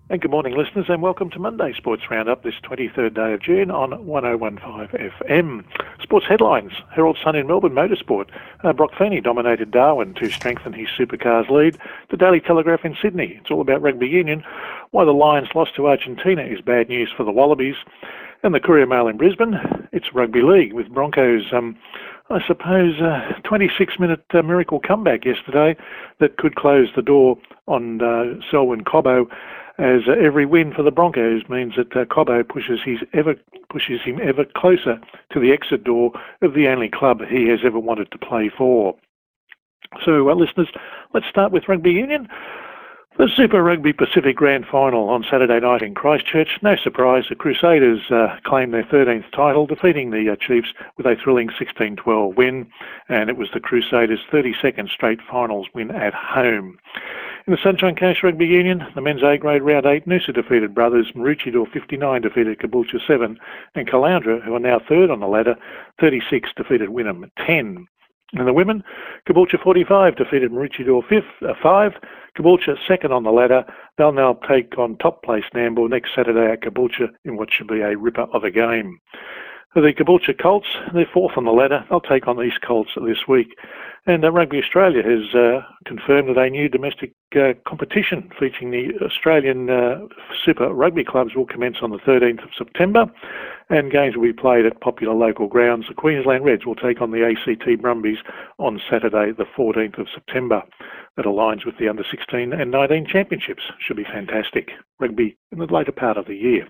And good morning, listeners, and welcome to Monday Sports Roundup this 23rd day of June on 1015 FM. Sports headlines: Herald Sun in Melbourne Motorsport. Brock Feeney dominated Darwin to strengthen his supercars lead. The Daily Telegraph in Sydney. It's all about rugby union. Why the Lions lost to Argentina is bad news for the Wallabies. And the Courier Mail in Brisbane. It's rugby league with Broncos, 26-minute miracle comeback yesterday that could close the door on Selwyn Cobbo, as every win for the Broncos means that Cobbo pushes him ever closer to the exit door of the only club he has ever wanted to play for. So, listeners, let's start with rugby union. The Super Rugby Pacific Grand Final on Saturday night in Christchurch. No surprise, the Crusaders claimed their 13th title, defeating the Chiefs with a thrilling 16-12 win, and it was the Crusaders' 32nd straight finals win at home. In the Sunshine Coast Rugby Union, the men's A-grade round 8, Noosa defeated Brothers, Maroochydore 59 defeated Caboolture 7, and Caloundra, who are now third on the ladder, 36 defeated Wynnum 10. In the women, Caboolture 45 defeated Maroochydore 5, Caboolture second on the ladder. They'll now take on top place Nambour next Saturday at Caboolture in what should be a ripper of a game. The Caboolture Colts, they're fourth on the ladder. They'll take on the East Colts this week. And Rugby Australia has confirmed that a new domestic competition featuring the Australian Super Rugby clubs will commence on the 13th of September, and games will be played at popular local grounds. The Queensland Reds will take on the ACT Brumbies on Saturday the 14th of September. That aligns with the Under-16 and 19 championships. Should be fantastic. Rugby in the later part of the year.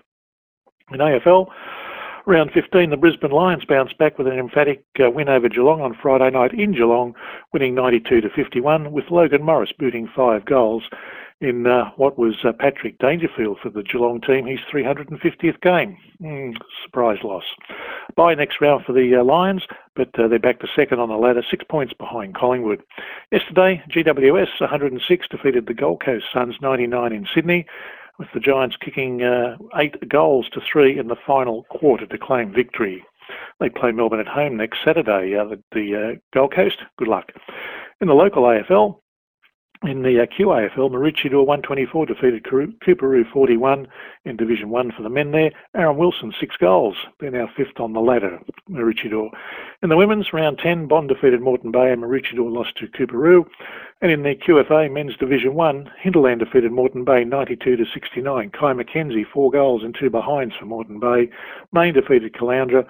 In AFL, Round 15, the Brisbane Lions bounced back with an emphatic win over Geelong on Friday night in Geelong, winning 92-51, with Logan Morris booting 5 goals in what was Patrick Dangerfield for the Geelong team, his 350th game. Surprise loss. Bye next round for the Lions, but they're back to second on the ladder, 6 points behind Collingwood. Yesterday, GWS 106 defeated the Gold Coast Suns 99 in Sydney, with the Giants kicking 8 goals to 3 in the final quarter to claim victory. They play Melbourne at home next Saturday, the Gold Coast. Good luck. In the local AFL, in the QAFL, Maroochydore 124 defeated Coorparoo 41 in Division 1 for the men there. Aaron Wilson, 6 goals. They're now fifth on the ladder, Maroochydore. In the women's, round 10, Bond defeated Moreton Bay and Maroochydore lost to Coorparoo. And in the QFA men's Division 1, Hinterland defeated Moreton Bay 92-69. Kai McKenzie, 4 goals and 2 behinds for Moreton Bay. Maine defeated Caloundra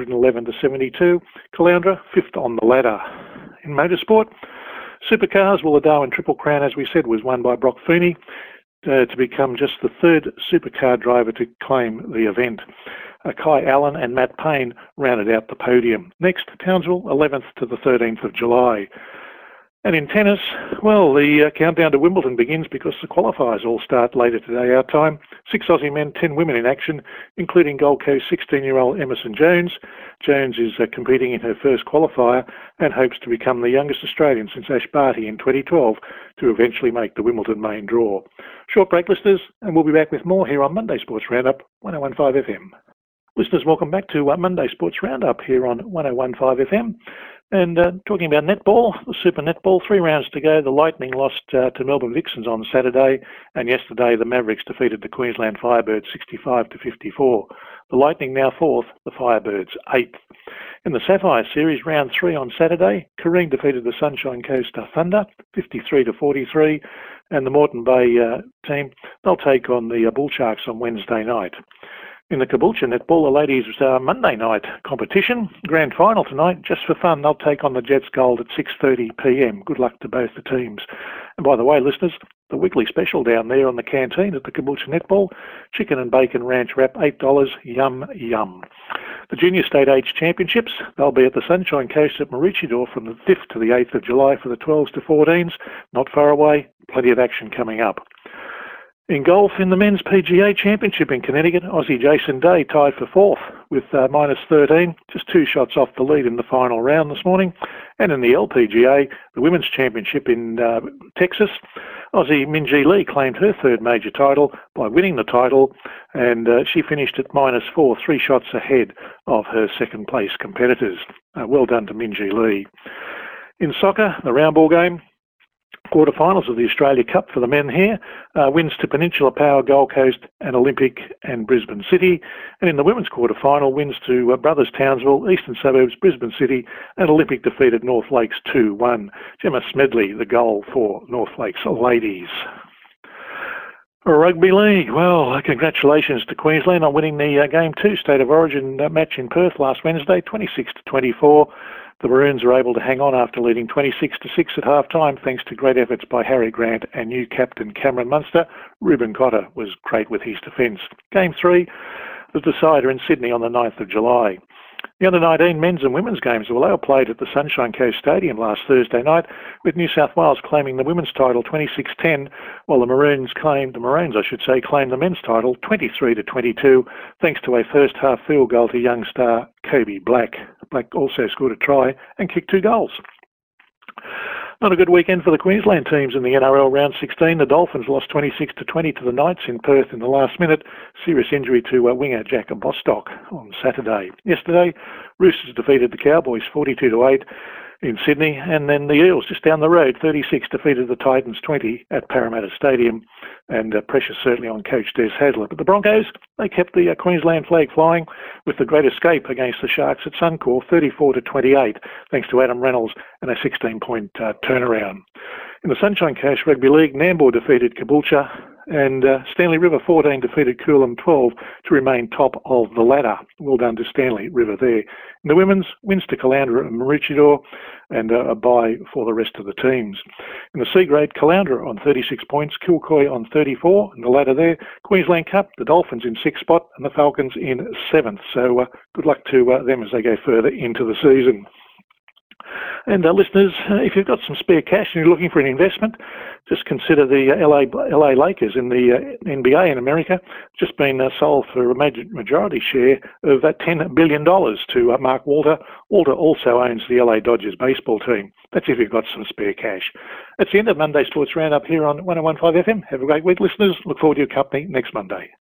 111-72. Caloundra, fifth on the ladder. In motorsport, Supercars, well, the Darwin Triple Crown, as we said, was won by Brock Feeney to become just the third supercar driver to claim the event. Kai Allen and Matt Payne rounded out the podium. Next, Townsville, 11th to the 13th of July. And in tennis, well, the countdown to Wimbledon begins because the qualifiers all start later today, our time. 6 Aussie men, 10 women in action, including Gold Coast 16-year-old Emerson Jones. Jones is competing in her first qualifier and hopes to become the youngest Australian since Ash Barty in 2012 to eventually make the Wimbledon main draw. Short break, listeners, and we'll be back with more here on Monday Sports Roundup, 1015 FM. Listeners, welcome back to Monday Sports Roundup here on 1015 FM. And talking about netball, the Super Netball, 3 rounds to go. The Lightning lost to Melbourne Vixens on Saturday, and yesterday the Mavericks defeated the Queensland Firebirds 65-54. The Lightning now 4th, the Firebirds 8th. In the Sapphire Series, round 3 on Saturday, Careen defeated the Sunshine Coast Thunder 53-43, and the Moreton Bay team, they'll take on the Bull Sharks on Wednesday night. In the Caboolture Netball, the ladies' Monday night competition, grand final tonight, just for fun, they'll take on the Jets Gold at 6:30pm. Good luck to both the teams. And by the way, listeners, the weekly special down there on the canteen at the Caboolture Netball, chicken and bacon ranch wrap, $8, yum, yum. The Junior State Age Championships, they'll be at the Sunshine Coast at Maroochydore from the 5th to the 8th of July for the 12s to 14s. Not far away, plenty of action coming up. In golf, in the Men's PGA Championship in Connecticut, Aussie Jason Day tied for 4th with minus 13, just 2 shots off the lead in the final round this morning. And in the LPGA, the Women's Championship in Texas, Aussie Minjee Lee claimed her 3rd major title by winning the title, and she finished at minus 4, 3 shots ahead of her 2nd place competitors. Well done to Minjee Lee. In soccer, the round ball game, Quarterfinals of the Australia Cup for the men here. Wins to Peninsula Power, Gold Coast and Olympic and Brisbane City. And in the women's quarterfinal, wins to Brothers Townsville, Eastern Suburbs, Brisbane City and Olympic defeated North Lakes 2-1. Gemma Smedley, the goal for North Lakes ladies. Rugby League. Well, congratulations to Queensland on winning the Game 2 State of Origin match in Perth last Wednesday, 26-24. The Maroons are able to hang on after leading 26-6 at half-time, thanks to great efforts by Harry Grant and new captain Cameron Munster. Ruben Cotter was great with his defence. Game 3, the decider in Sydney on the 9th of July. The under-19 men's and women's games were all played at the Sunshine Coast Stadium last Thursday night, with New South Wales claiming the women's title 26-10, while the Maroons claimed the men's title 23-22, thanks to a first-half field goal to young star Kobe Black. Black also scored a try and kicked 2 goals. Not a good weekend for the Queensland teams in the NRL Round 16. The Dolphins lost 26-20 to the Knights in Perth in the last minute. Serious injury to winger Jack Bostock on Saturday. Yesterday, Roosters defeated the Cowboys 42-8 in Sydney, and then the Eels just down the road, 36, defeated the Titans 20 at Parramatta Stadium, and pressure certainly on coach Des Hadler. But the Broncos, they kept the Queensland flag flying with the great escape against the Sharks at Suncorp, 34-28, thanks to Adam Reynolds and a 16-point turnaround. In the Sunshine Coast Rugby League, Nambour defeated Caboolture, and Stanley River 14 defeated Coolum 12 to remain top of the ladder. Well done to Stanley River there. In the women's, wins to Caloundra and Maroochydore, and a bye for the rest of the teams. In the C grade, Caloundra on 36 points, Kilcoy on 34, and the ladder there. Queensland Cup, the Dolphins in 6th spot and the Falcons in 7th. So good luck to them as they go further into the season. And listeners, if you've got some spare cash and you're looking for an investment, just consider the LA Lakers in the NBA in America. Just been sold for a majority share of $10 billion to Mark Walter. Walter also owns the LA Dodgers baseball team. That's if you've got some spare cash. That's the end of Monday Sports Roundup here on 101.5 FM. Have a great week, listeners. Look forward to your company next Monday.